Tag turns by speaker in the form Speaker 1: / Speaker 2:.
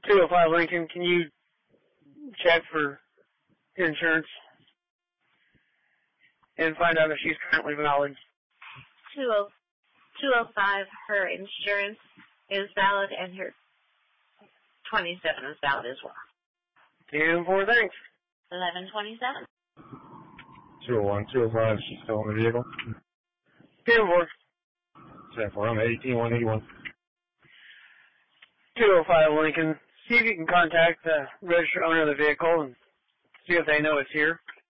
Speaker 1: 205 Lincoln, can you check for insurance and find out if she's currently valid?
Speaker 2: 205, her insurance is valid and her 27 is valid as well.
Speaker 1: 204, thanks.
Speaker 2: 1127.
Speaker 3: 201, 205, she's still in the vehicle.
Speaker 1: 204.
Speaker 3: 74, I'm at 18181.
Speaker 1: 205 Lincoln, see if you can contact the registered owner of the vehicle and see if they know it's here.